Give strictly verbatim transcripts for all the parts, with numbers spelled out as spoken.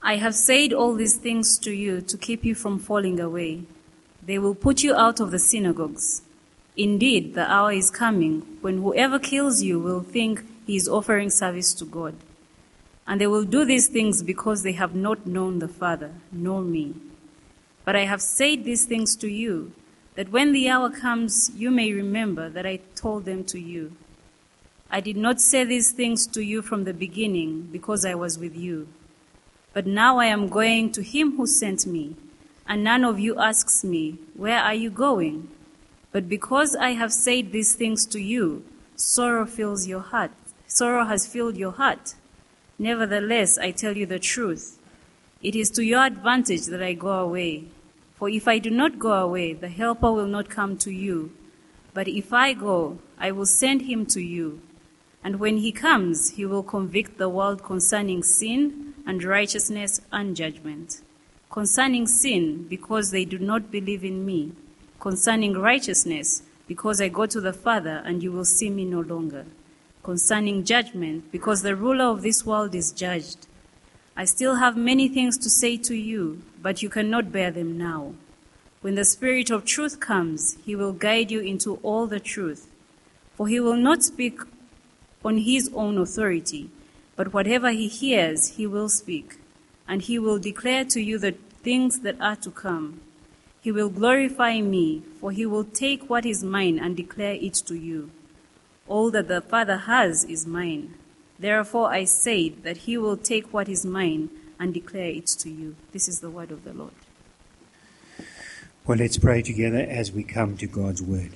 I have said all these things to you to keep you from falling away. They will put you out of the synagogues. Indeed, the hour is coming when whoever kills you will think he is offering service to God. And they will do these things because they have not known the Father, nor me. But I have said these things to you, that when the hour comes, you may remember that I told them to you. I did not say these things to you from the beginning because I was with you. But now I am going to him who sent me, and none of you asks me, where are you going? But because I have said these things to you, sorrow fills your heart. Sorrow has filled your heart. Nevertheless, I tell you the truth. It is to your advantage that I go away. For if I do not go away, the Helper will not come to you. But if I go, I will send him to you. And when he comes, he will convict the world concerning sin and righteousness and judgment. Concerning sin, because they do not believe in me. Concerning righteousness, because I go to the Father and you will see me no longer. Concerning judgment, because the ruler of this world is judged. I still have many things to say to you, but you cannot bear them now. When the Spirit of truth comes, he will guide you into all the truth. For he will not speak on his own authority, but whatever he hears, he will speak, and he will declare to you the things that are to come. He will glorify me, for he will take what is mine and declare it to you. All that the Father has is mine. Therefore I said that he will take what is mine and declare it to you. This is the word of the Lord. Well, let's pray together as we come to God's word.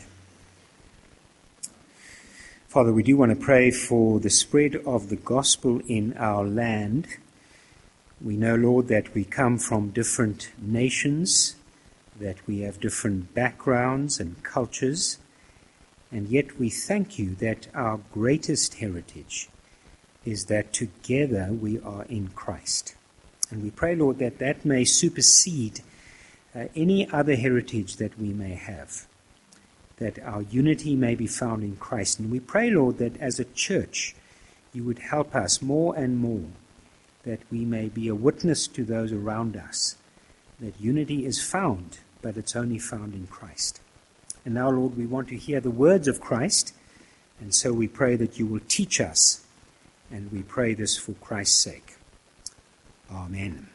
Father, we do want to pray for the spread of the gospel in our land. We know, Lord, that we come from different nations, that we have different backgrounds and cultures, and yet we thank you that our greatest heritage is that together we are in Christ. And we pray, Lord, that that may supersede uh, any other heritage that we may have, that our unity may be found in Christ. And we pray, Lord, that as a church you would help us more and more, that we may be a witness to those around us, that unity is found, but it's only found in Christ. And now, Lord, we want to hear the words of Christ, and so we pray that you will teach us, and we pray this for Christ's sake. Amen.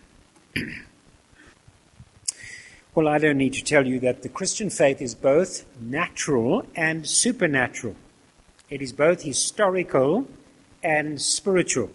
Well, I don't need to tell you that the Christian faith is both natural and supernatural. It is both historical and spiritual.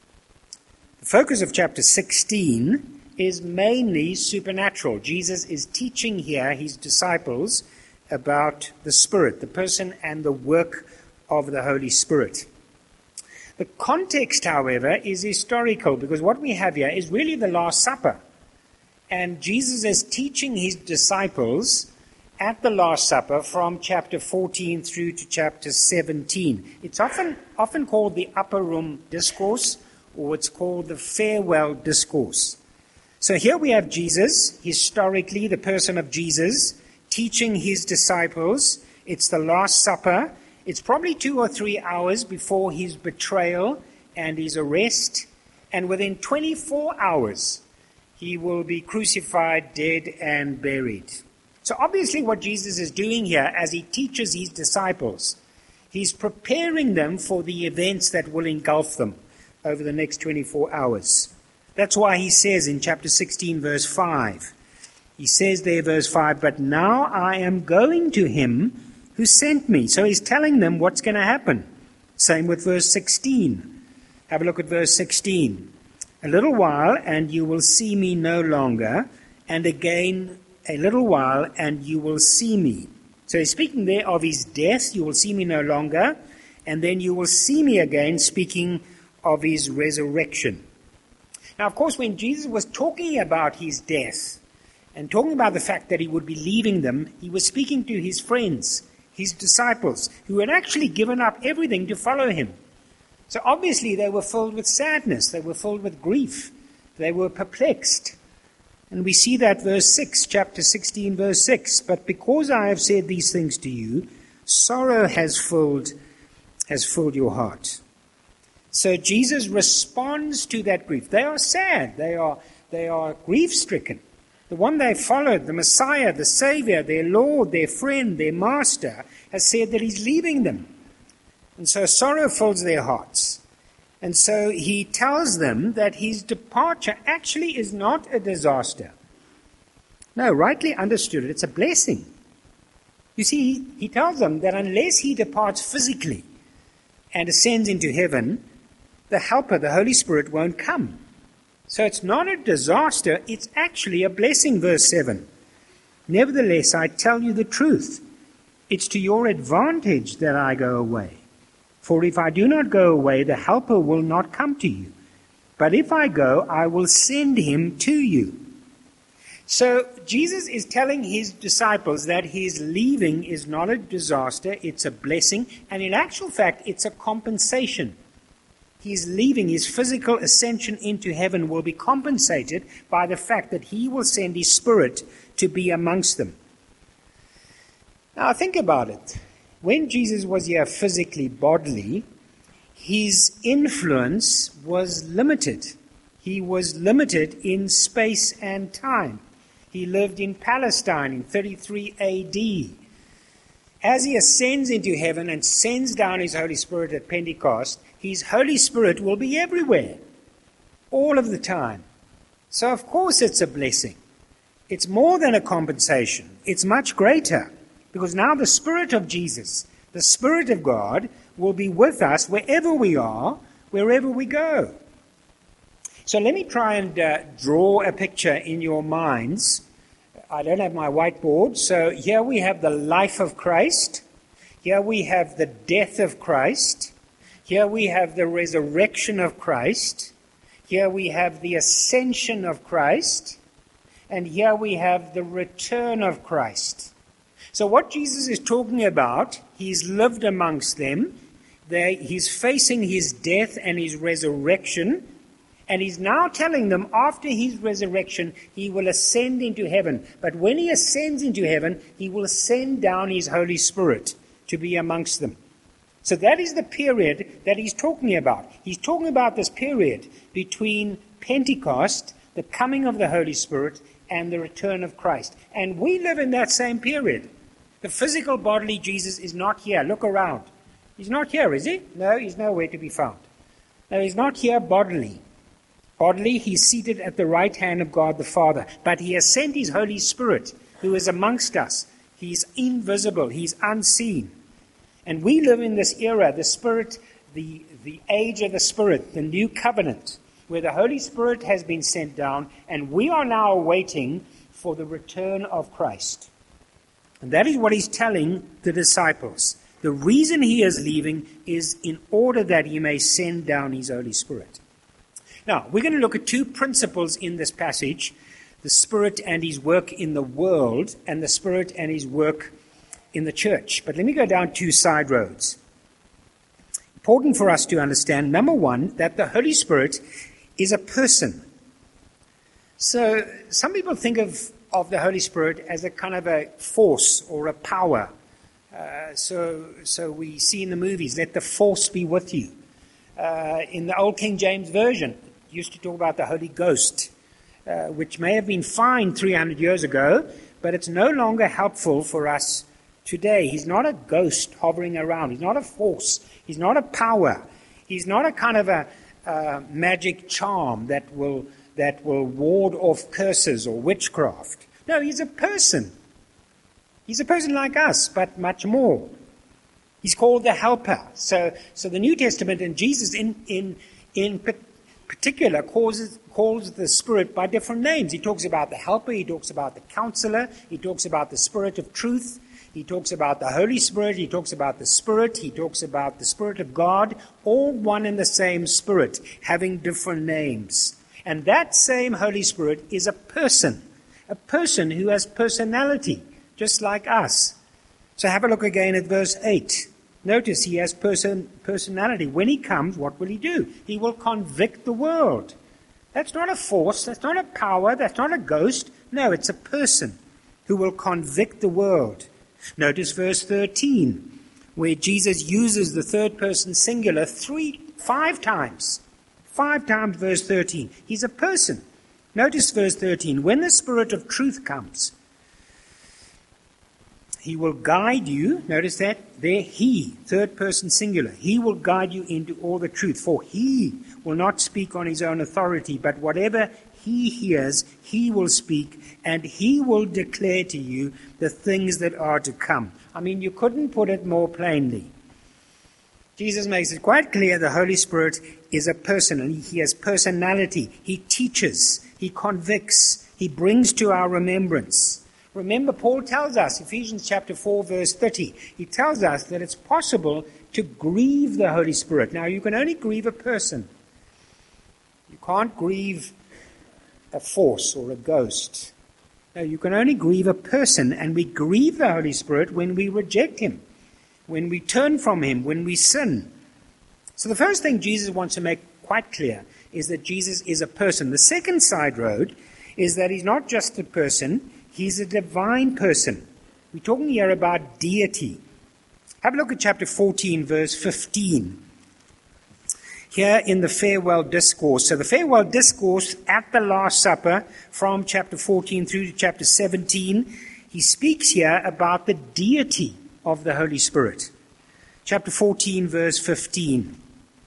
The focus of chapter sixteen is mainly supernatural. Jesus is teaching here his disciples about the Spirit, the person and the work of the Holy Spirit. The context, however, is historical, because what we have here is really the Last Supper. And Jesus is teaching his disciples at the Last Supper from chapter fourteen through to chapter seventeen. It's often, often called the Upper Room Discourse, or it's called the Farewell Discourse. So here we have Jesus, historically the person of Jesus, teaching his disciples. It's the Last Supper. It's probably two or three hours before his betrayal and his arrest. And within twenty-four hours, he will be crucified, dead, and buried. So obviously what Jesus is doing here as he teaches his disciples, he's preparing them for the events that will engulf them over the next twenty-four hours. That's why he says in chapter sixteen, verse five, he says there, verse five, but now I am going to him who sent me. So he's telling them what's going to happen. Same with verse sixteen. Have a look at verse sixteen. A little while, and you will see me no longer, and again a little while, and you will see me. So he's speaking there of his death, you will see me no longer, and then you will see me again, speaking of his resurrection. Now, of course, when Jesus was talking about his death, and talking about the fact that he would be leaving them, he was speaking to his friends, his disciples, who had actually given up everything to follow him. So obviously they were filled with sadness, they were filled with grief, they were perplexed. And we see that verse six, chapter sixteen, verse six, but because I have said these things to you, sorrow has filled, has filled your heart. So Jesus responds to that grief. They are sad. They are, they are grief-stricken. The one they followed, the Messiah, the Savior, their Lord, their friend, their Master, has said that he's leaving them. And so sorrow fills their hearts. And so he tells them that his departure actually is not a disaster. No, rightly understood, it's a blessing. You see, he tells them that unless he departs physically and ascends into heaven, the Helper, the Holy Spirit, won't come. So it's not a disaster, it's actually a blessing, verse seven. Nevertheless, I tell you the truth. It's to your advantage that I go away. For if I do not go away, the Helper will not come to you. But if I go, I will send him to you. So Jesus is telling his disciples that his leaving is not a disaster, it's a blessing, and in actual fact, it's a compensation. His leaving, his physical ascension into heaven will be compensated by the fact that he will send his Spirit to be amongst them. Now think about it. When Jesus was here physically, bodily, his influence was limited. He was limited in space and time. He lived in Palestine in thirty-three A D. As he ascends into heaven and sends down his Holy Spirit at Pentecost, his Holy Spirit will be everywhere, all of the time. So of course it's a blessing. It's more than a compensation. It's much greater, because now the Spirit of Jesus, the Spirit of God, will be with us wherever we are, wherever we go. So let me try and uh, draw a picture in your minds. I don't have my whiteboard, so here we have the life of Christ. Here we have the death of Christ. Here we have the resurrection of Christ. Here we have the ascension of Christ. And here we have the return of Christ. So what Jesus is talking about, he's lived amongst them. They, he's facing his death and his resurrection. And he's now telling them after his resurrection, he will ascend into heaven. But when he ascends into heaven, he will send down his Holy Spirit to be amongst them. So that is the period that he's talking about. He's talking about this period between Pentecost, the coming of the Holy Spirit, and the return of Christ. And we live in that same period. The physical bodily Jesus is not here. Look around. He's not here, is he? No, he's nowhere to be found. No, he's not here bodily. Bodily, he's seated at the right hand of God the Father. But he has sent his Holy Spirit, who is amongst us. He's invisible. He's unseen. And we live in this era, the Spirit, the, the age of the Spirit, the new covenant, where the Holy Spirit has been sent down, and we are now waiting for the return of Christ. And that is what he's telling the disciples. The reason he is leaving is in order that he may send down his Holy Spirit. Now, we're going to look at two principles in this passage, the Spirit and his work in the world, and the Spirit and his work in the church. But let me go down two side roads. Important for us to understand, number one, that the Holy Spirit is a person. So some people think of, of the Holy Spirit as a kind of a force or a power. Uh, so, so we see in the movies, let the force be with you. Uh, in the old King James Version, used to talk about the Holy Ghost, uh, which may have been fine three hundred years ago, but it's no longer helpful for us today. He's not a ghost hovering around. He's not a force. He's not a power. He's not a kind of a uh, magic charm that will that will ward off curses or witchcraft. No, he's a person. He's a person like us, but much more. He's called the Helper. So, so the New Testament and Jesus in in in particular calls calls the Spirit by different names. He talks about the Helper. He talks about the Counselor. He talks about the Spirit of Truth. He talks about the Holy Spirit. He talks about the Spirit. He talks about the Spirit of God. All one and the same Spirit, having different names. And that same Holy Spirit is a person, a person who has personality, just like us. So have a look again at verse eight. Notice he has person, personality. When he comes, what will he do? He will convict the world. That's not a force. That's not a power. That's not a ghost. No, it's a person who will convict the world. Notice verse thirteen, where Jesus uses the third person singular three, Five times. Five times, verse thirteen. He's a person. Notice verse thirteen. When the Spirit of truth comes, he will guide you. Notice that? There, he, third person singular. He will guide you into all the truth. For he will not speak on his own authority, but whatever he hears, he will speak, and he will declare to you the things that are to come. I mean, you couldn't put it more plainly. Jesus makes it quite clear the Holy Spirit is a person, and he has personality. He teaches, he convicts, he brings to our remembrance. Remember, Paul tells us, Ephesians chapter four, verse thirty, he tells us that it's possible to grieve the Holy Spirit. Now, you can only grieve a person. You can't grieve a force or a ghost. No, you can only grieve a person, and we grieve the Holy Spirit when we reject him, when we turn from him, when we sin. So the first thing Jesus wants to make quite clear is that Jesus is a person. The second side road is that he's not just a person, he's a divine person. We're talking here about deity. Have a look at chapter fourteen, verse fifteen. Here in the farewell discourse. So the farewell discourse at the Last Supper from chapter fourteen through to chapter seventeen, he speaks here about the deity of the Holy Spirit. Chapter fourteen, verse fifteen.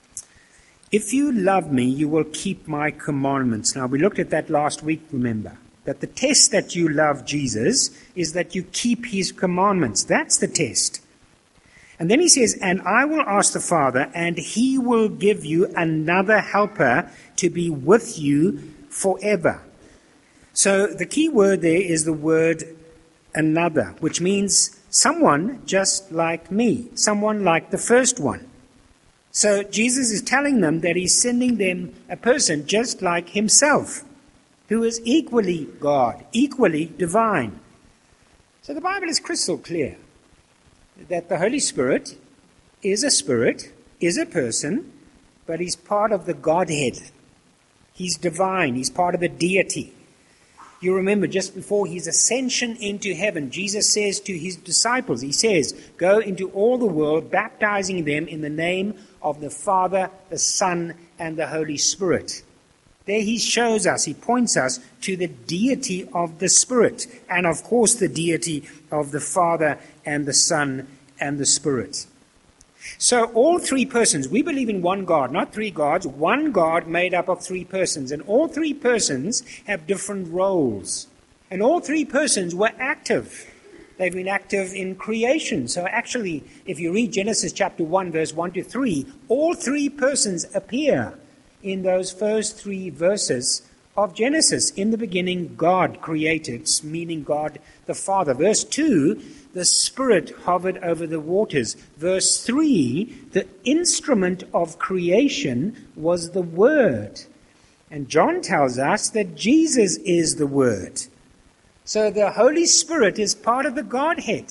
If you love me, you will keep my commandments. Now, we looked at that last week, remember, that the test that you love Jesus is that you keep his commandments. That's the test. And then he says, and I will ask the Father, and he will give you another helper to be with you forever. So the key word there is the word another, which means someone just like me, someone like the first one. So Jesus is telling them that he's sending them a person just like himself, who is equally God, equally divine. So the Bible is crystal clear that the Holy Spirit is a spirit, is a person, but he's part of the Godhead. He's divine. He's part of the deity. You remember just before his ascension into heaven, Jesus says to his disciples, he says, go into all the world, baptizing them in the name of the Father, the Son, and the Holy Spirit. There he shows us, he points us to the deity of the Spirit, and of course the deity of the Father and the Son and the Spirit. So all three persons, we believe in one God, not three gods, one God made up of three persons, and all three persons have different roles. And all three persons were active. They've been active in creation. So actually, if you read Genesis chapter one, verse one to three, all three persons appear in those first three verses of Genesis. In the beginning, God created, meaning God the Father. Verse two, the Spirit hovered over the waters. Verse three, the instrument of creation was the Word. And John tells us that Jesus is the Word. So the Holy Spirit is part of the Godhead.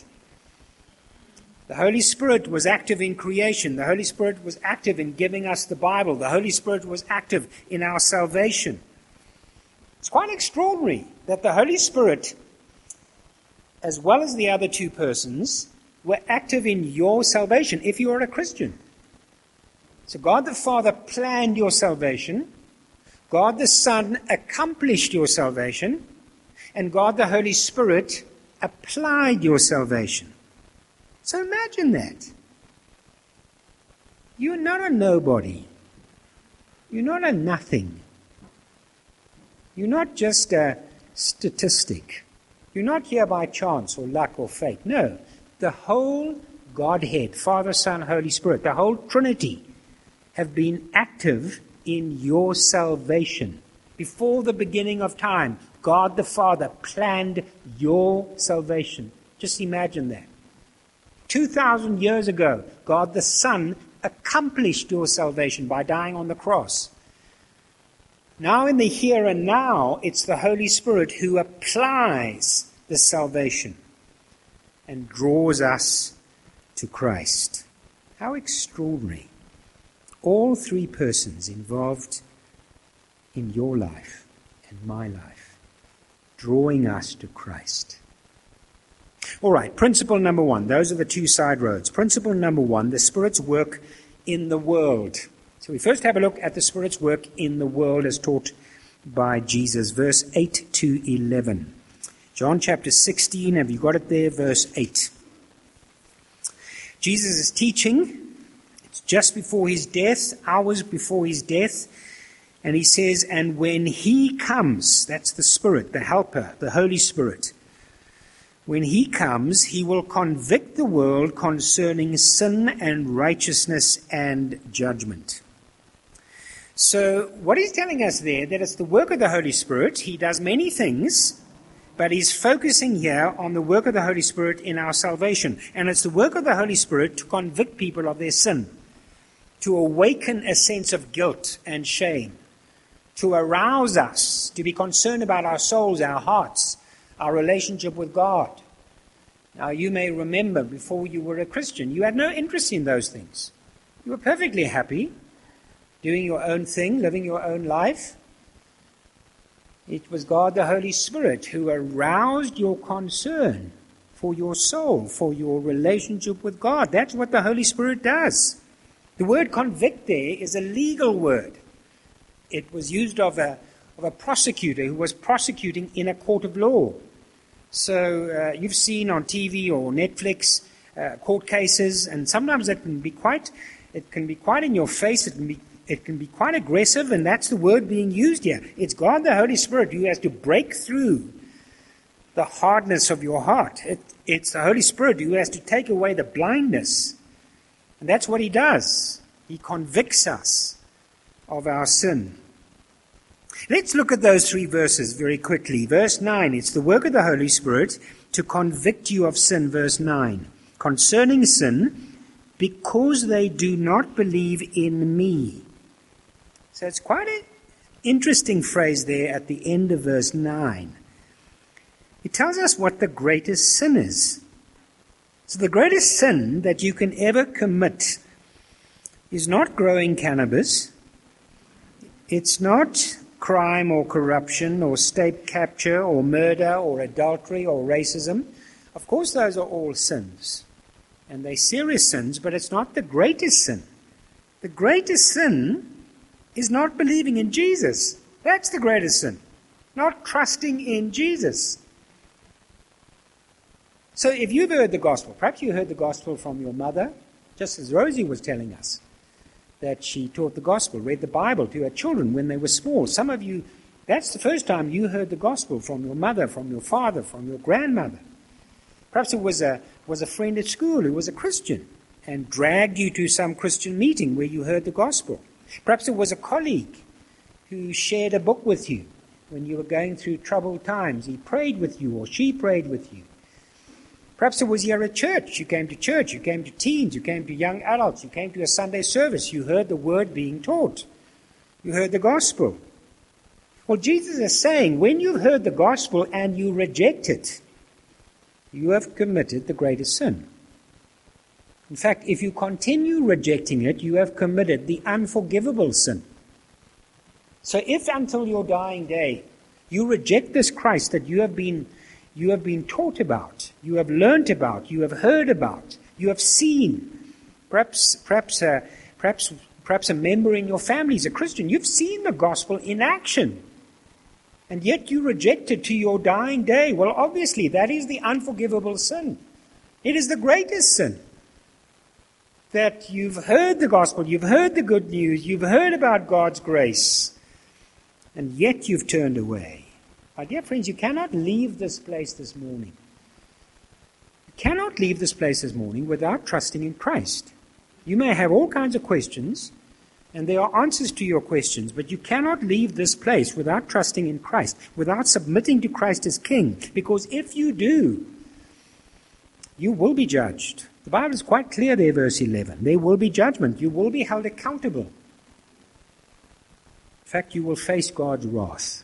The Holy Spirit was active in creation. The Holy Spirit was active in giving us the Bible. The Holy Spirit was active in our salvation. It's quite extraordinary that the Holy Spirit, as well as the other two persons, were active in your salvation if you are a Christian. So God the Father planned your salvation. God the Son accomplished your salvation. And God the Holy Spirit applied your salvation. So imagine that. You're not a nobody. You're not a nothing. You're not just a statistic. You're not here by chance or luck or fate. No, the whole Godhead, Father, Son, Holy Spirit, the whole Trinity have been active in your salvation. Before the beginning of time, God the Father planned your salvation. Just imagine that. Two thousand years ago, God the Son accomplished your salvation by dying on the cross. Now in the here and now, it's the Holy Spirit who applies the salvation and draws us to Christ. How extraordinary. All three persons involved in your life and my life, drawing us to Christ. All right, principle number one. Those are the two side roads. Principle number one, the Spirit's work in the world. So we first have a look at the Spirit's work in the world as taught by Jesus, verse eight to eleven. John chapter sixteen, have you got it there? Verse eight. Jesus is teaching. It's just before his death, hours before his death. And he says, and when he comes, that's the Spirit, the Helper, the Holy Spirit. When he comes, he will convict the world concerning sin and righteousness and judgment. So what he's telling us there, that it's the work of the Holy Spirit. He does many things, but he's focusing here on the work of the Holy Spirit in our salvation. And it's the work of the Holy Spirit to convict people of their sin, to awaken a sense of guilt and shame, to arouse us, to be concerned about our souls, our hearts, our relationship with God. Now, you may remember before you were a Christian, you had no interest in those things. You were perfectly happy doing your own thing, living your own life. It was God the Holy Spirit who aroused your concern for your soul, for your relationship with God. That's what the Holy Spirit does. The word convict there is a legal word. It was used of a, of a prosecutor who was prosecuting in a court of law. So uh, you've seen on T V or Netflix uh, court cases, and sometimes it can be quite, it can be quite in your face. It can be, it can be quite aggressive, and that's the word being used here. It's God the Holy Spirit who has to break through the hardness of your heart. It, it's the Holy Spirit who has to take away the blindness, and that's what he does. He convicts us of our sin. Let's look at those three verses very quickly. Verse nine, it's the work of the Holy Spirit to convict you of sin. Verse nine, concerning sin, because they do not believe in me. So it's quite an interesting phrase there at the end of verse nine. It tells us what the greatest sin is. So the greatest sin that you can ever commit is not growing cannabis. It's not crime or corruption or state capture or murder or adultery or racism. Of course, those are all sins. And they're serious sins, but it's not the greatest sin. The greatest sin is not believing in Jesus. That's the greatest sin. Not trusting in Jesus. So if you've heard the gospel, perhaps you heard the gospel from your mother, just as Rosie was telling us, that she taught the gospel, read the Bible to her children when they were small. Some of you, that's the first time you heard the gospel from your mother, from your father, from your grandmother. Perhaps it was a, was a friend at school who was a Christian and dragged you to some Christian meeting where you heard the gospel. Perhaps it was a colleague who shared a book with you when you were going through troubled times. He prayed with you or she prayed with you. Perhaps it was here at church. You came to church, you came to teens, you came to young adults, you came to a Sunday service, you heard the word being taught. You heard the gospel. Well, Jesus is saying, when you've heard the gospel and you reject it, you have committed the greatest sin. In fact, if you continue rejecting it, you have committed the unforgivable sin. So if until your dying day, you reject this Christ that you have been You have been taught about, you have learnt about, you have heard about, you have seen. Perhaps, perhaps, uh, perhaps, perhaps a member in your family is a Christian. You've seen the gospel in action, and yet you reject it to your dying day. Well, obviously, that is the unforgivable sin. It is the greatest sin. That you've heard the gospel, you've heard the good news, you've heard about God's grace, and yet you've turned away. My dear friends, you cannot leave this place this morning. You cannot leave this place this morning without trusting in Christ. You may have all kinds of questions, and there are answers to your questions, but you cannot leave this place without trusting in Christ, without submitting to Christ as King, because if you do, you will be judged. The Bible is quite clear there, verse eleven. There will be judgment. You will be held accountable. In fact, you will face God's wrath.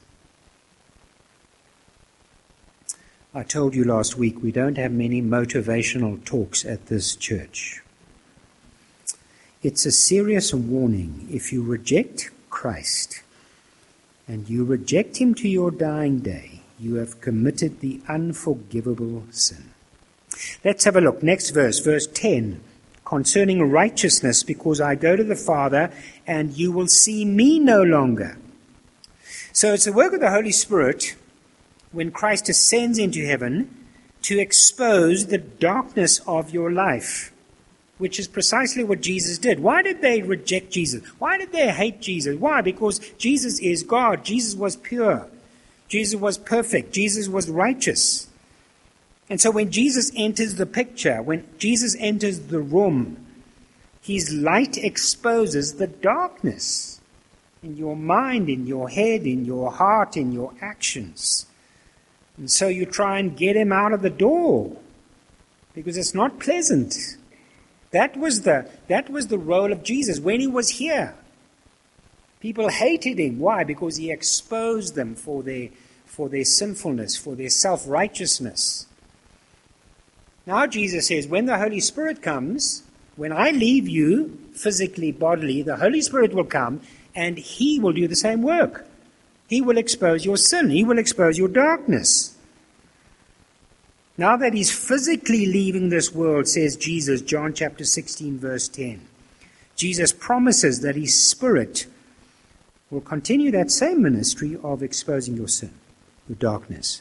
I told you last week we don't have many motivational talks at this church. It's a serious warning. If you reject Christ and you reject him to your dying day, you have committed the unforgivable sin. Let's have a look. Next verse, verse ten. concerning righteousness, because I go to the Father, and you will see me no longer. So it's the work of the Holy Spirit, when Christ ascends into heaven, to expose the darkness of your life, which is precisely what Jesus did. Why did they reject Jesus? Why did they hate Jesus? Why? Because Jesus is God. Jesus was pure. Jesus was perfect. Jesus was righteous. And so when Jesus enters the picture, when Jesus enters the room, his light exposes the darkness in your mind, in your head, in your heart, in your actions. And so you try and get him out of the door, because it's not pleasant. That was the, that was the role of Jesus when he was here. People hated him. Why? Because he exposed them for their, for their sinfulness, for their self-righteousness. Now Jesus says, when the Holy Spirit comes, when I leave you physically, bodily, the Holy Spirit will come and he will do the same work. He will expose your sin. He will expose your darkness. Now that he's physically leaving this world, says Jesus, John chapter sixteen, verse ten, Jesus promises that his Spirit will continue that same ministry of exposing your sin, your darkness.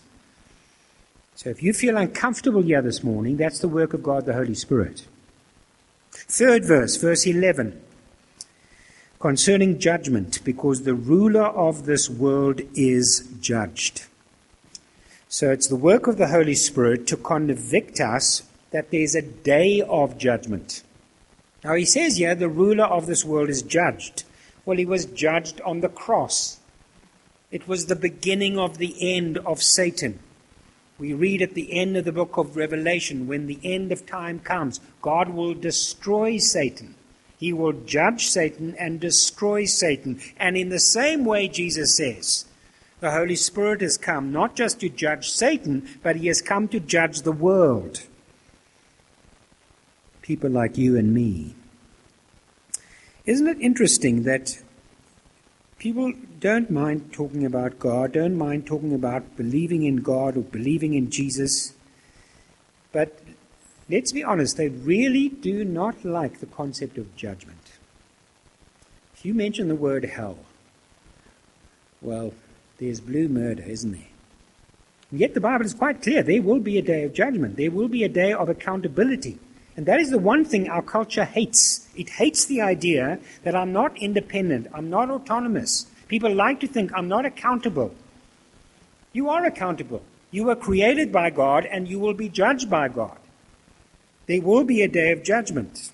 So if you feel uncomfortable here this morning, that's the work of God, the Holy Spirit. Third verse, verse eleven. Concerning judgment, because the ruler of this world is judged. So it's the work of the Holy Spirit to convict us that there's a day of judgment. Now he says here, the ruler of this world is judged. Well, he was judged on the cross. It was the beginning of the end of Satan. We read at the end of the book of Revelation, when the end of time comes, God will destroy Satan. He will judge Satan and destroy Satan. And in the same way, Jesus says, the Holy Spirit has come not just to judge Satan, but he has come to judge the world. People like you and me. Isn't it interesting that people don't mind talking about God, don't mind talking about believing in God or believing in Jesus, but let's be honest, they really do not like the concept of judgment. If you mention the word hell, well, there's blue murder, isn't there? And yet the Bible is quite clear. There will be a day of judgment. There will be a day of accountability. And that is the one thing our culture hates. It hates the idea that I'm not independent, I'm not autonomous. People like to think I'm not accountable. You are accountable. You were created by God and you will be judged by God. There will be a day of judgment.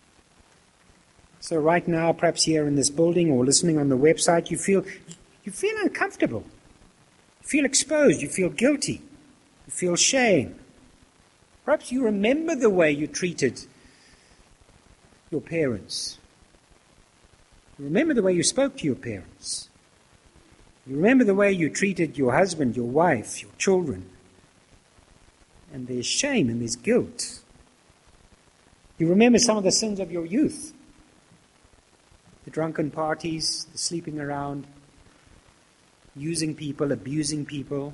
So right now, perhaps here in this building or listening on the website, you feel you feel uncomfortable. You feel exposed. You feel guilty. You feel shame. Perhaps you remember the way you treated your parents. You remember the way you spoke to your parents. You remember the way you treated your husband, your wife, your children. And there's shame and there's guilt. You remember some of the sins of your youth. The drunken parties, the sleeping around, using people, abusing people.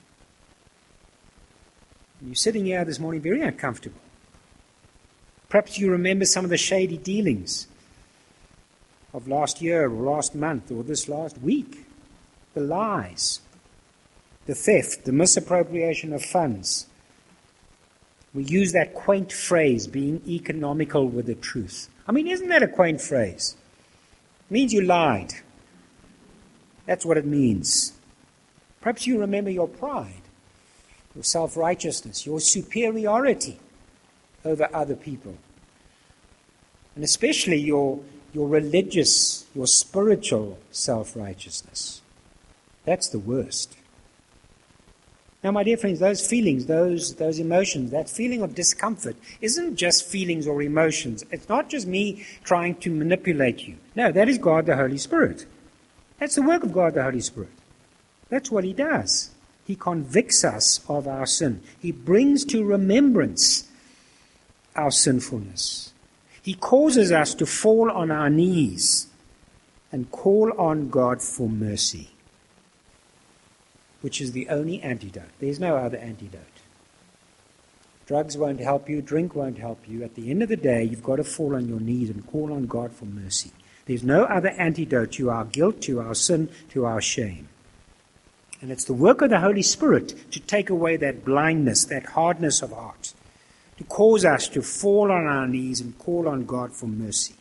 And you're sitting here this morning very uncomfortable. Perhaps you remember some of the shady dealings of last year or last month or this last week. The lies, the theft, the misappropriation of funds. We use that quaint phrase, being economical with the truth. I mean, isn't that a quaint phrase? It means you lied. That's what it means. Perhaps you remember your pride, your self-righteousness, your superiority over other people. And especially your, your religious, your spiritual self-righteousness. That's the worst. Now, my dear friends, those feelings, those, those emotions, that feeling of discomfort isn't just feelings or emotions. It's not just me trying to manipulate you. No, that is God the Holy Spirit. That's the work of God the Holy Spirit. That's what he does. He convicts us of our sin. He brings to remembrance our sinfulness. He causes us to fall on our knees and call on God for mercy, which is the only antidote. There's no other antidote. Drugs won't help you. Drink won't help you. At the end of the day, you've got to fall on your knees and call on God for mercy. There's no other antidote to our guilt, to our sin, to our shame. And it's the work of the Holy Spirit to take away that blindness, that hardness of heart, to cause us to fall on our knees and call on God for mercy.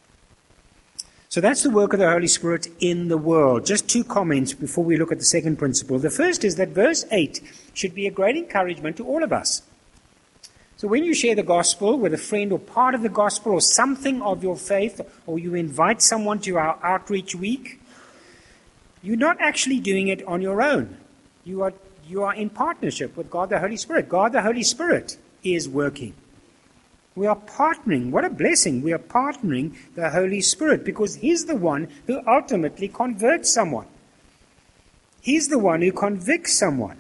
So that's the work of the Holy Spirit in the world. Just two comments before we look at the second principle. The first is that verse eight should be a great encouragement to all of us. So when you share the gospel with a friend or part of the gospel or something of your faith, or you invite someone to our outreach week, you're not actually doing it on your own. You are, you are in partnership with God the Holy Spirit. God the Holy Spirit is working. We are partnering. What a blessing. We are partnering the Holy Spirit because He's the one who ultimately converts someone. He's the one who convicts someone.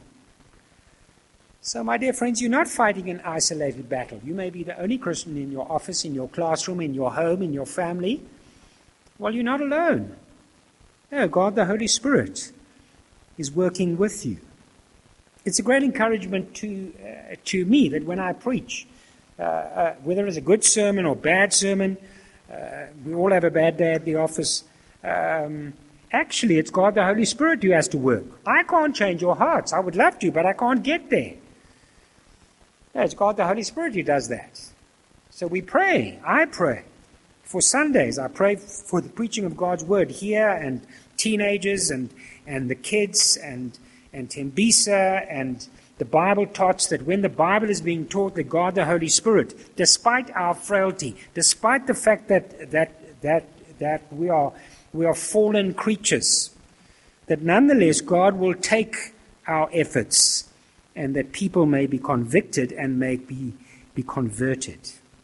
So, my dear friends, you're not fighting an isolated battle. You may be the only Christian in your office, in your classroom, in your home, in your family. Well, you're not alone. No, God the Holy Spirit is working with you. It's a great encouragement to, uh, to me that when I preach, Uh, uh, whether it's a good sermon or bad sermon, uh, we all have a bad day at the office. Um, actually, it's God the Holy Spirit who has to work. I can't change your hearts. I would love to, but I can't get there. No, it's God the Holy Spirit who does that. So we pray. I pray. For Sundays, I pray for the preaching of God's word here, and teenagers, and, and the kids, and, and Tembisa, and the Bible taught that when the Bible is being taught, that God the Holy Spirit, despite our frailty, despite the fact that that that that we are we are fallen creatures, that nonetheless God will take our efforts, and that people may be convicted and may be be converted.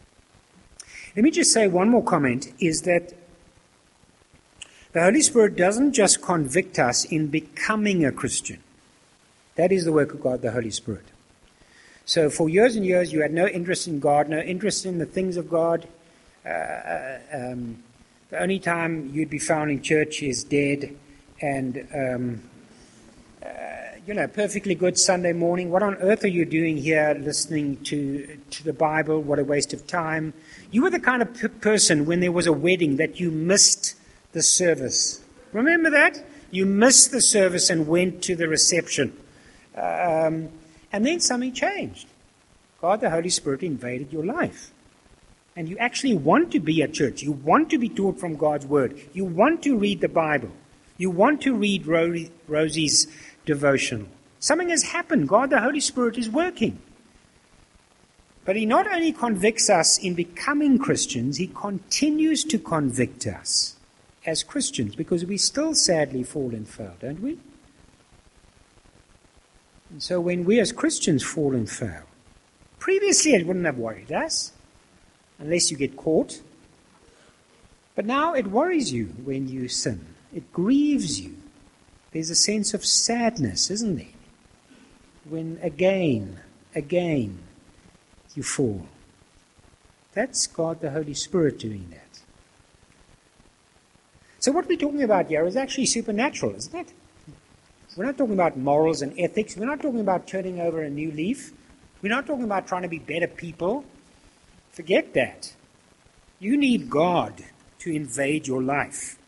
Let me just say one more comment: is that the Holy Spirit doesn't just convict us in becoming a Christian. That is the work of God, the Holy Spirit. So for years and years, you had no interest in God, no interest in the things of God. Uh, um, the only time you'd be found in church is dead. And, um, uh, you know, perfectly good Sunday morning. What on earth are you doing here listening to, to the Bible? What a waste of time. You were the kind of p- person when there was a wedding that you missed the service. Remember that? You missed the service and went to the reception. Um, and then something changed. God, the Holy Spirit, invaded your life. And you actually want to be at church. You want to be taught from God's Word. You want to read the Bible. You want to read Ro- Rosie's devotional. Something has happened. God, the Holy Spirit, is working. But He not only convicts us in becoming Christians, He continues to convict us as Christians, because we still sadly fall and fail, don't we? And so when we as Christians fall and fail, previously it wouldn't have worried us, unless you get caught. But now it worries you when you sin. It grieves you. There's a sense of sadness, isn't there? When again, again, you fall. That's God the Holy Spirit doing that. So what we're talking about here is actually supernatural, isn't it? We're not talking about morals and ethics. We're not talking about turning over a new leaf. We're not talking about trying to be better people. Forget that. You need God to invade your life.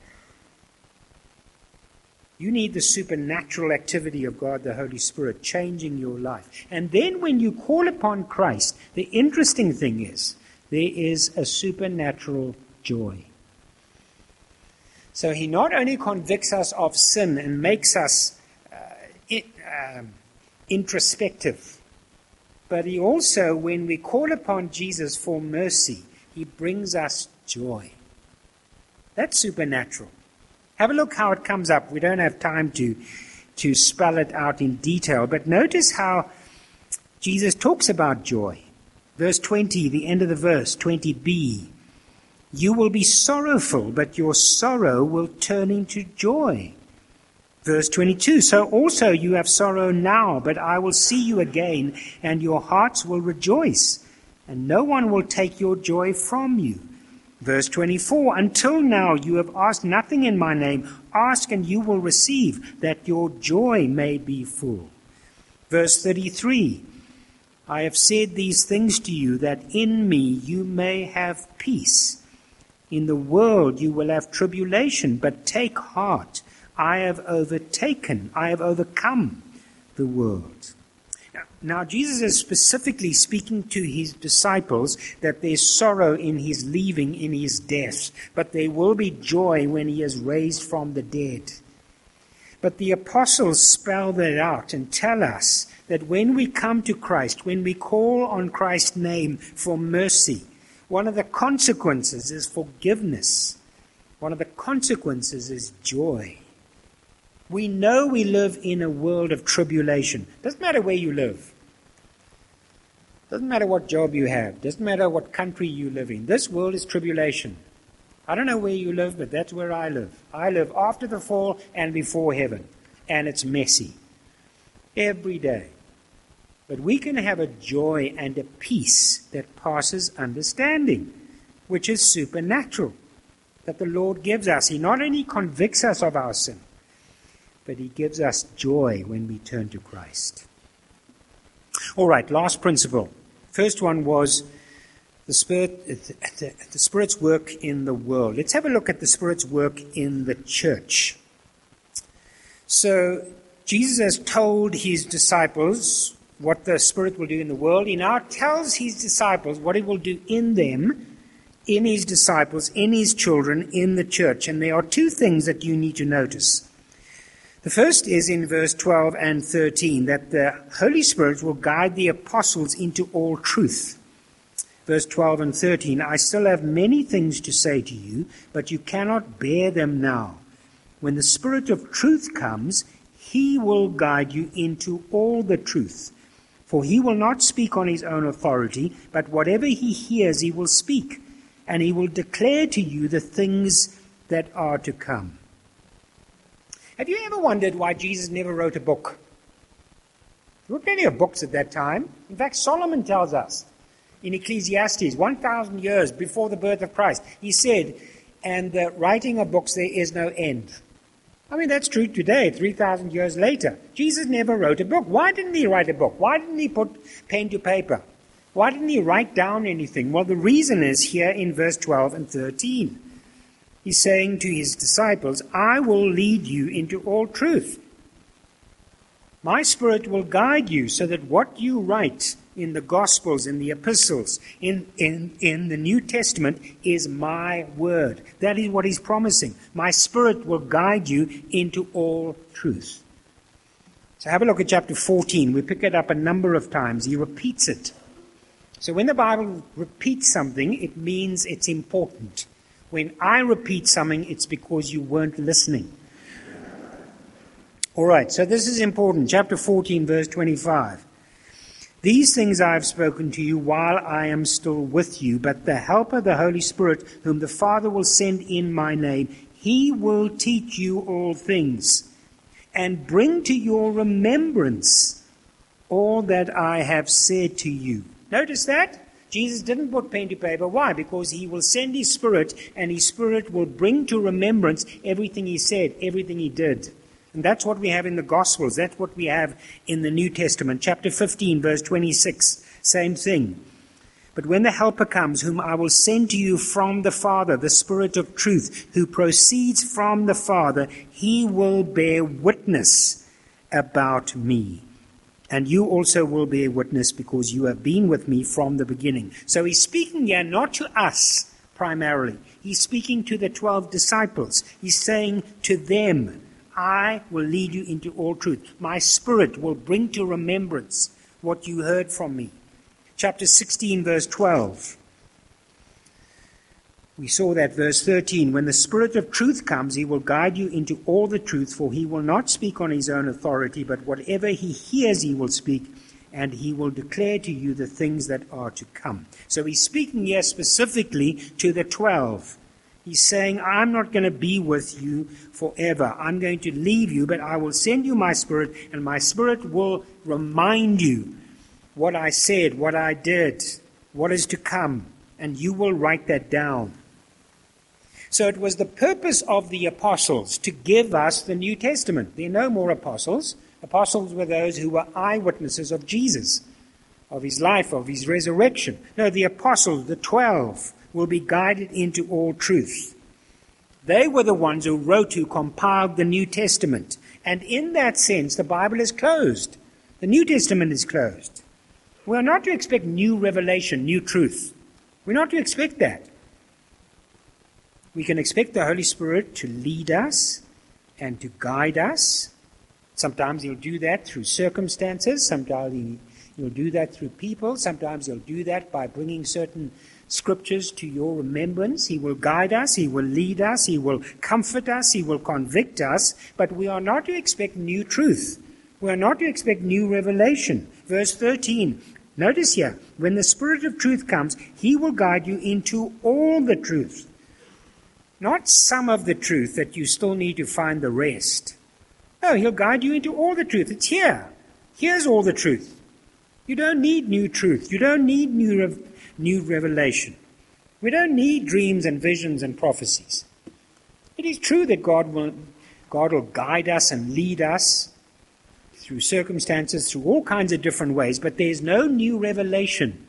You need the supernatural activity of God, the Holy Spirit, changing your life. And then when you call upon Christ, the interesting thing is, there is a supernatural joy. So He not only convicts us of sin and makes us It, um, introspective. But He also, when we call upon Jesus for mercy, He brings us joy. That's supernatural. Have a look how it comes up. We don't have time to, to spell it out in detail, but notice how Jesus talks about joy. Verse twenty, the end of the verse, twenty b. You will be sorrowful, but your sorrow will turn into joy. Verse twenty-two, so also you have sorrow now, but I will see you again, and your hearts will rejoice, and no one will take your joy from you. Verse twenty-four, until now you have asked nothing in my name. Ask and you will receive, that your joy may be full. Verse thirty-three, I have said these things to you, that in me you may have peace. In the world you will have tribulation, but take heart. I have overtaken, I have overcome the world. Now, now Jesus is specifically speaking to his disciples that there's sorrow in his leaving, in his death, but there will be joy when he is raised from the dead. But the apostles spell that out and tell us that when we come to Christ, when we call on Christ's name for mercy, one of the consequences is forgiveness. One of the consequences is joy. We know we live in a world of tribulation. Doesn't matter where you live. Doesn't matter what job you have. Doesn't matter what country you live in. This world is tribulation. I don't know where you live, but that's where I live. I live after the fall and before heaven. And it's messy. Every day. But we can have a joy and a peace that passes understanding, which is supernatural, that the Lord gives us. He not only convicts us of our sin, but he gives us joy when we turn to Christ. All right, last principle. First one was the Spirit, the, the Spirit's work in the world. Let's have a look at the Spirit's work in the church. So, Jesus has told his disciples what the Spirit will do in the world. He now tells his disciples what he will do in them, in his disciples, in his children, in the church. And there are two things that you need to notice. The first is in verse twelve and thirteen, that the Holy Spirit will guide the apostles into all truth. Verse twelve and thirteen, I still have many things to say to you, but you cannot bear them now. When the Spirit of truth comes, he will guide you into all the truth. For he will not speak on his own authority, but whatever he hears he will speak, and he will declare to you the things that are to come. Have you ever wondered why Jesus never wrote a book? There were plenty of books at that time. In fact, Solomon tells us in Ecclesiastes, one thousand years before the birth of Christ, he said, and the writing of books there is no end. I mean, that's true today, three thousand years later. Jesus never wrote a book. Why didn't he write a book? Why didn't he put pen to paper? Why didn't he write down anything? Well, the reason is here in verse twelve and thirteen. He's saying to his disciples, I will lead you into all truth. My Spirit will guide you so that what you write in the Gospels, in the epistles, in, in, in the New Testament is my word. That is what he's promising. My Spirit will guide you into all truth. So have a look at chapter fourteen. We pick it up a number of times. He repeats it. So when the Bible repeats something, it means it's important. When I repeat something, it's because you weren't listening. All right, so this is important. Chapter fourteen, verse twenty-five. These things I have spoken to you while I am still with you, but the Helper, the Holy Spirit, whom the Father will send in my name, he will teach you all things and bring to your remembrance all that I have said to you. Notice that? Jesus didn't put pen to paper. Why? Because he will send his Spirit, and his Spirit will bring to remembrance everything he said, everything he did. And that's what we have in the Gospels. That's what we have in the New Testament. Chapter fifteen, verse twenty-six, same thing. But when the Helper comes, whom I will send to you from the Father, the Spirit of truth, who proceeds from the Father, he will bear witness about me. And you also will bear witness because you have been with me from the beginning. So he's speaking here not to us primarily. He's speaking to the twelve disciples. He's saying to them, I will lead you into all truth. My Spirit will bring to remembrance what you heard from me. Chapter sixteen, verse twelve. We saw that verse thirteen. When the Spirit of truth comes, he will guide you into all the truth, for he will not speak on his own authority, but whatever he hears he will speak, and he will declare to you the things that are to come. So he's speaking here specifically to the twelve. He's saying, I'm not going to be with you forever. I'm going to leave you, but I will send you my Spirit, and my Spirit will remind you what I said, what I did, what is to come, and you will write that down. So it was the purpose of the apostles to give us the New Testament. There are no more apostles. Apostles were those who were eyewitnesses of Jesus. of his life, of his resurrection. No, the apostles, the twelve, will be guided into all truth. They were the ones who wrote, who compiled the New Testament. And in that sense, the Bible is closed. The New Testament is closed. We are not to expect new revelation, new truth. We're not to expect that. We can expect the Holy Spirit to lead us and to guide us. Sometimes he'll do that through circumstances. Sometimes he, he'll do that through people. Sometimes he'll do that by bringing certain scriptures to your remembrance. He will guide us. He will lead us. He will comfort us. He will convict us. But we are not to expect new truth. We are not to expect new revelation. Verse thirteen. Notice here, when the Spirit of truth comes, he will guide you into all the truth. Not some of the truth that you still need to find the rest. No, he'll guide you into all the truth. It's here. Here's all the truth. You don't need new truth. You don't need new, rev- new revelation. We don't need dreams and visions and prophecies. It is true that God will, God will guide us and lead us through circumstances, through all kinds of different ways, but there's no new revelation.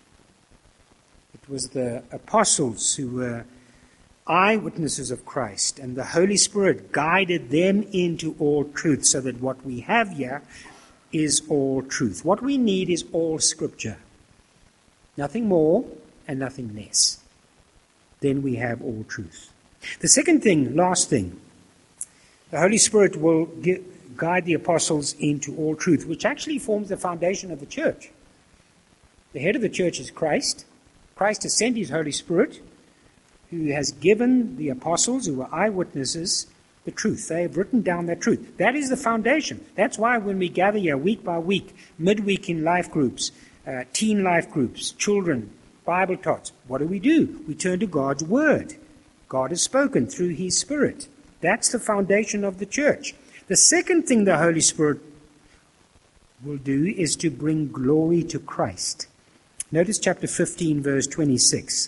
It was the apostles who were eyewitnesses of Christ, and the Holy Spirit guided them into all truth, so that what we have here is all truth. What we need is all Scripture. Nothing more and nothing less. Then we have all truth. The second thing, last thing, the Holy Spirit will give, guide the apostles into all truth, which actually forms the foundation of the church. The head of the church is Christ. Christ has sent his Holy Spirit, who has given the apostles, who were eyewitnesses, the truth. They have written down that truth. That is the foundation. That's why when we gather here week by week, midweek in life groups, uh, teen life groups, children, Bible tots, what do we do? We turn to God's Word. God has spoken through his Spirit. That's the foundation of the church. The second thing the Holy Spirit will do is to bring glory to Christ. Notice chapter fifteen, verse twenty-six.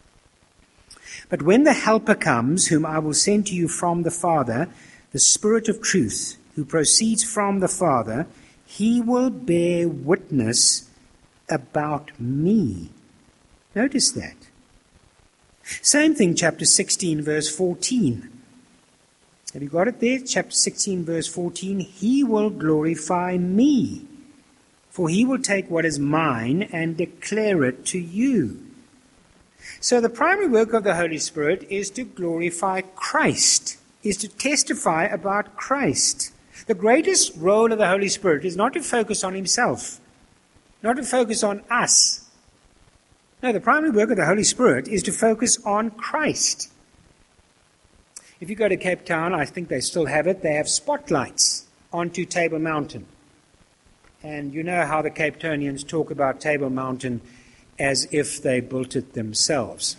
But when the Helper comes, whom I will send to you from the Father, the Spirit of truth, who proceeds from the Father, he will bear witness about me. Notice that. Same thing, chapter sixteen, verse fourteen. Have you got it there? Chapter sixteen, verse fourteen. He will glorify me, for he will take what is mine and declare it to you. So the primary work of the Holy Spirit is to glorify Christ, is to testify about Christ. The greatest role of the Holy Spirit is not to focus on himself, not to focus on us. No, the primary work of the Holy Spirit is to focus on Christ. If you go to Cape Town, I think they still have it, they have spotlights onto Table Mountain. And you know how the Cape Townians talk about Table Mountain as if they built it themselves.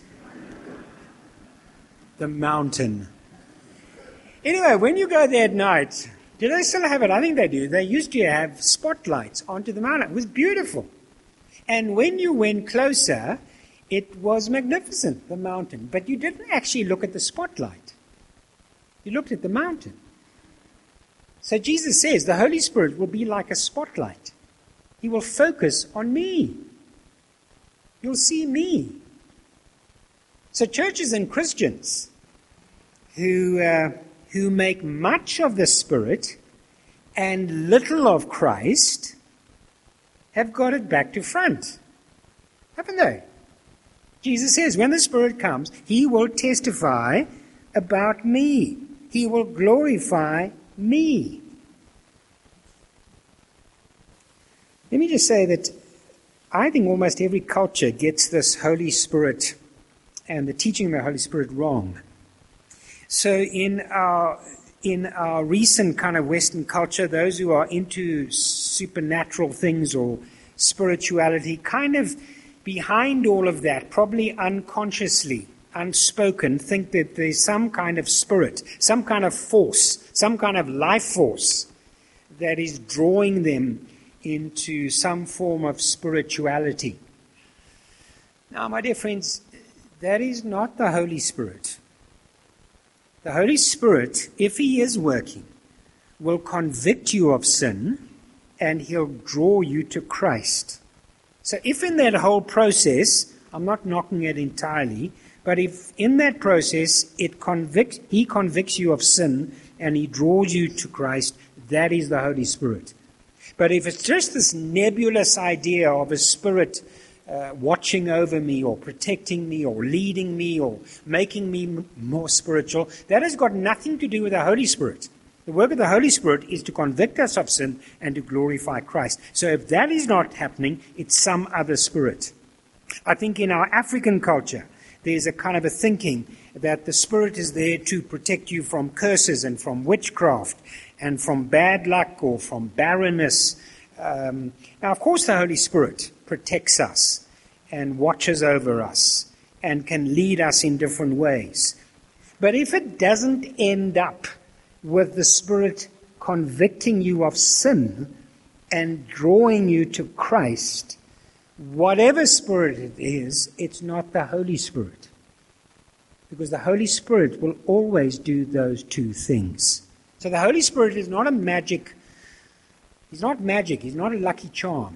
The mountain. Anyway, when you go there at night, do they still have it? I think they do. They used to have spotlights onto the mountain. It was beautiful. And when you went closer, it was magnificent, the mountain. But you didn't actually look at the spotlight. You looked at the mountain. So Jesus says the Holy Spirit will be like a spotlight. He will focus on me. You'll see me. So churches and Christians who uh, who make much of the Spirit and little of Christ have got it back to front, haven't they? Jesus says, when the Spirit comes, he will testify about me. He will glorify me. Let me just say that I think almost every culture gets this Holy Spirit and the teaching of the Holy Spirit wrong. So in our in our recent kind of Western culture, those who are into supernatural things or spirituality, kind of behind all of that, probably unconsciously, unspoken, think that there's some kind of spirit, some kind of force, some kind of life force that is drawing them into some form of spirituality. Now, my dear friends, that is not the Holy Spirit. The Holy Spirit, if he is working, will convict you of sin and he'll draw you to Christ. So if in that whole process, I'm not knocking it entirely, but if in that process it convicts, he convicts you of sin and he draws you to Christ, that is the Holy Spirit. But if it's just this nebulous idea of a spirit uh, watching over me or protecting me or leading me or making me m- more spiritual, that has got nothing to do with the Holy Spirit. The work of the Holy Spirit is to convict us of sin and to glorify Christ. So if that is not happening, it's some other spirit. I think in our African culture, there's a kind of a thinking that the Spirit is there to protect you from curses and from witchcraft and from bad luck or from barrenness. Um, now, of course, the Holy Spirit protects us and watches over us and can lead us in different ways. But if it doesn't end up with the Spirit convicting you of sin and drawing you to Christ, whatever spirit it is, it's not the Holy Spirit. Because the Holy Spirit will always do those two things. So the Holy Spirit is not a magic, he's not magic, he's not a lucky charm.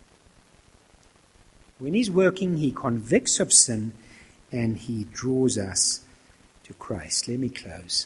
When he's working, he convicts of sin and he draws us to Christ. Let me close.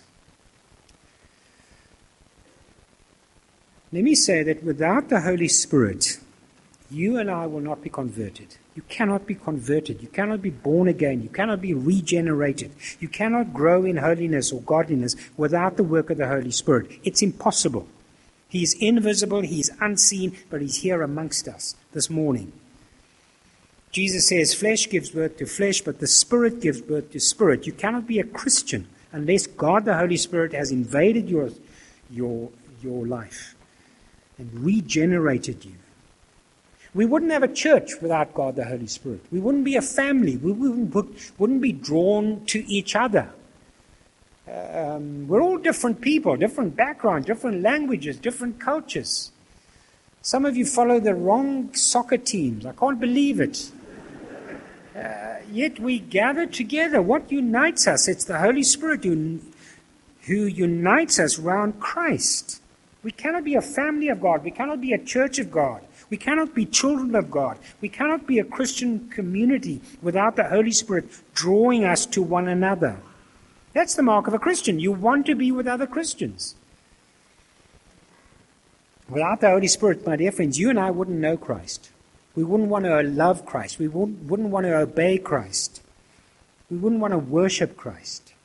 Let me say that without the Holy Spirit, you and I will not be converted. You cannot be converted. You cannot be born again. You cannot be regenerated. You cannot grow in holiness or godliness without the work of the Holy Spirit. It's impossible. He's invisible, he's unseen, but he's here amongst us this morning. Jesus says flesh gives birth to flesh, but the Spirit gives birth to spirit. You cannot be a Christian unless God the Holy Spirit has invaded your, your, your life and regenerated you. We wouldn't have a church without God the Holy Spirit. We wouldn't be a family. We wouldn't, wouldn't be drawn to each other. Um, we're all different people, different backgrounds, different languages, different cultures. Some of you follow the wrong soccer teams. I can't believe it. Uh, yet we gather together. What unites us? It's the Holy Spirit who, who unites us around Christ. We cannot be a family of God. We cannot be a church of God. We cannot be children of God. We cannot be a Christian community without the Holy Spirit drawing us to one another. That's the mark of a Christian. You want to be with other Christians. Without the Holy Spirit, my dear friends, you and I wouldn't know Christ. We wouldn't want to love Christ. We wouldn't, wouldn't want to obey Christ. We wouldn't want to worship Christ.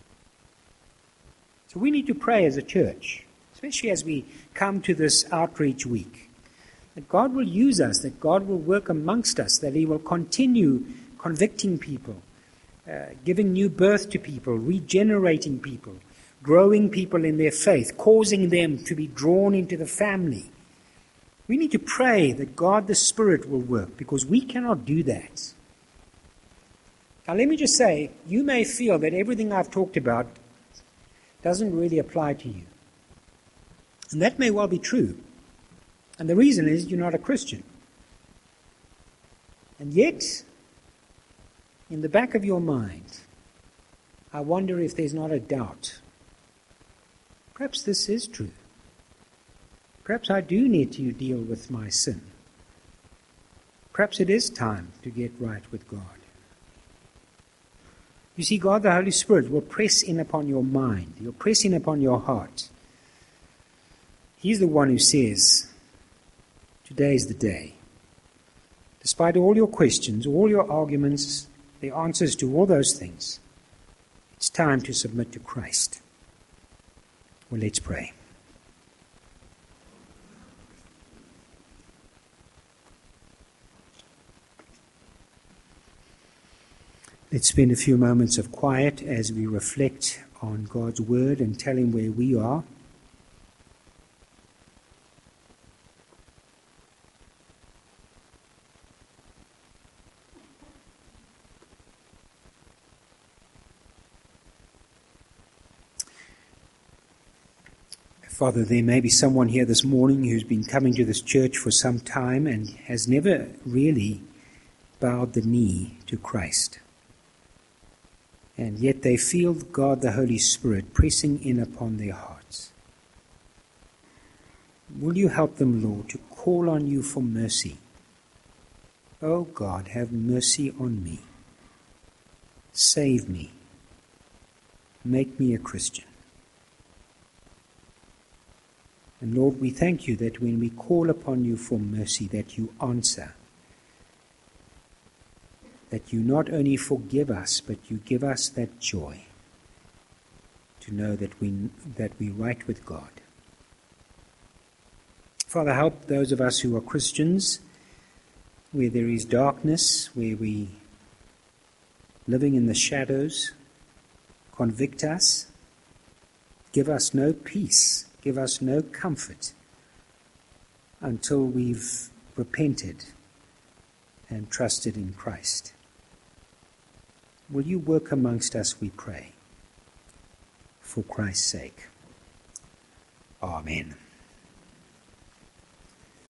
So we need to pray as a church, especially as we come to this outreach week, that God will use us, that God will work amongst us, that he will continue convicting people, uh, giving new birth to people, regenerating people, growing people in their faith, causing them to be drawn into the family. We need to pray that God the Spirit will work, because we cannot do that. Now let me just say, you may feel that everything I've talked about doesn't really apply to you. And that may well be true. And the reason is you're not a Christian. And yet, in the back of your mind, I wonder if there's not a doubt. Perhaps this is true. Perhaps I do need to deal with my sin. Perhaps it is time to get right with God. You see, God the Holy Spirit will press in upon your mind. He'll press in upon your heart. He's the one who says, today is the day. Despite all your questions, all your arguments, the answers to all those things, it's time to submit to Christ. Well, let's pray. Let's spend a few moments of quiet as we reflect on God's Word and tell Him where we are. Father, there may be someone here this morning who's been coming to this church for some time and has never really bowed the knee to Christ. And yet they feel God the Holy Spirit pressing in upon their hearts. Will you help them, Lord, to call on you for mercy? Oh God, have mercy on me. Save me. Make me a Christian. And Lord, we thank you that when we call upon you for mercy, that you answer. That you not only forgive us, but you give us that joy to know that we that we right with God. Father, help those of us who are Christians, where there is darkness, where we living in the shadows. Convict us. Give us no peace. Give us no comfort until we've repented and trusted in Christ. Will you work amongst us, we pray, for Christ's sake. Amen.